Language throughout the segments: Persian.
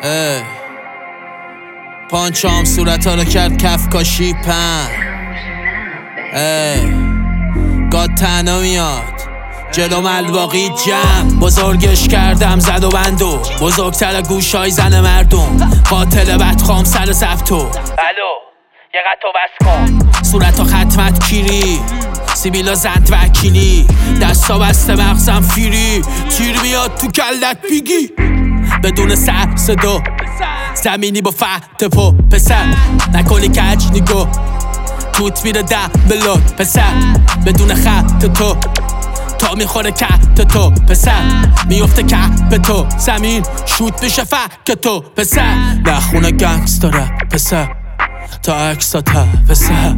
پانچام صورت ها رو کرد کف کاشی پن. گاد تنها میاد جلو ملواقی جمع. بزرگش کردم زد و بندو بزرگتر گوشای زن مردم. قاتل بدخام سر زفتو الو یه قطع بس کن. صورت ها ختمت کیری سیبیلا زند وکیلی. دستا بسته مغزم فیری تیر میاد تو کلت پیگی. بدون سر صدا زمینی با فتح پا پسر. نکنی کج نگاه توت میره ده بلاد پسر. بدون خط تو تا میخوره کت تو پسر. میفته کپ تو زمین شوت میشه فک تو پسر. نخونه گنگستا رپ پسر تا عکسا پسر.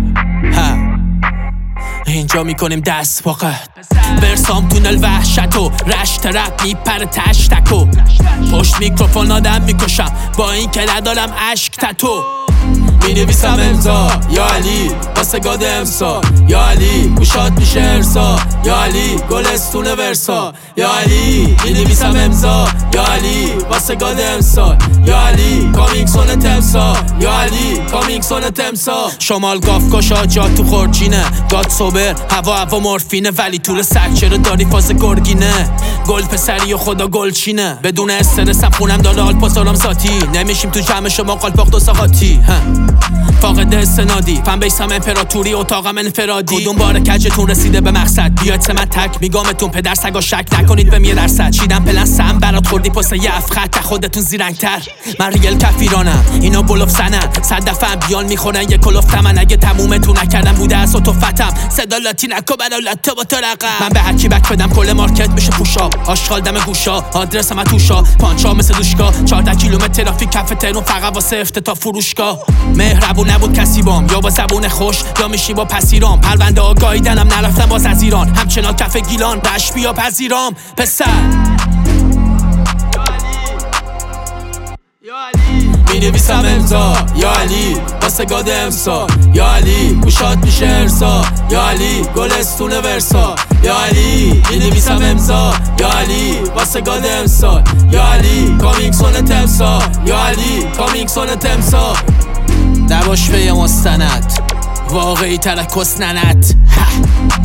اینجا میکنیم دست فقط برسام تونل وحشتو رشت رپ میپره تشتکو. پشت میکروفون آدم میکشم با این که ندارم عشق تتو. مینویسم امضا یا علی واسه گاد امسا. یا علی گوشات میشه ارسا. یا علی گلستون ورسا. یا علی مینویسم امضا یا علی واسه گاد امسا. یا علی کامیکسون تمسا. یا علی کامیکسون تمسا. شمال گاف کشا جا تو خورجینه. گاد صبر هوا مورفینه ولی طول سگ چرا داری فاز گرگینه. گل پسری و خدا گلچینه. بدون استرسم خونم داره آلپاسارم ساتی. نمیشیم تو جمع شما قالپاق و ساقاتی. فاقد استنادی فن بیسم امپراتوری اتاقم انفرادی. کدوم بار کجتون رسیده به مقصد بیاید سمت تک میگامتون پدر سگا شک نکنید به 1% چیدم پلن سم برات خوردی پست یه افخط خودتون زیرنگتر. من ریل کفیرانم اینا بلوف زنن 100 دفعه بیان میخورن یه کلوف تمن. اگه تمومتون نکردم بوده از اتوفتم صدا لاتی نکو برا لاته با تو رقم. من به هرکی بک بدم کل مارکت میشه پوشا. آشغال دم گوشا آدرسم توشا. پانچا مثل دوشگاه 14 کیلومتر ترافیک کف ترون فقط واسه افتتاح فروشگاه. مهربون نبود کسی بام یا با زبون خوش یا میشی با پسیرام. پرونده ها گاییدنم نرفتم باز از ایران همچنان کف گیلان رش بیا پذیرام پسر. مینویسم امضا یا علی واسه گاد امسا. یا علی گوشات میشه ارسا. یا علی گلستون ورسا. یا علی مینویسم امضا یا علی واسه گاد امسا. یا علی کامیکسون تمسا. یا علی کامیکسون تمسا. نباش به یه مستند واقعی ترکس ننت.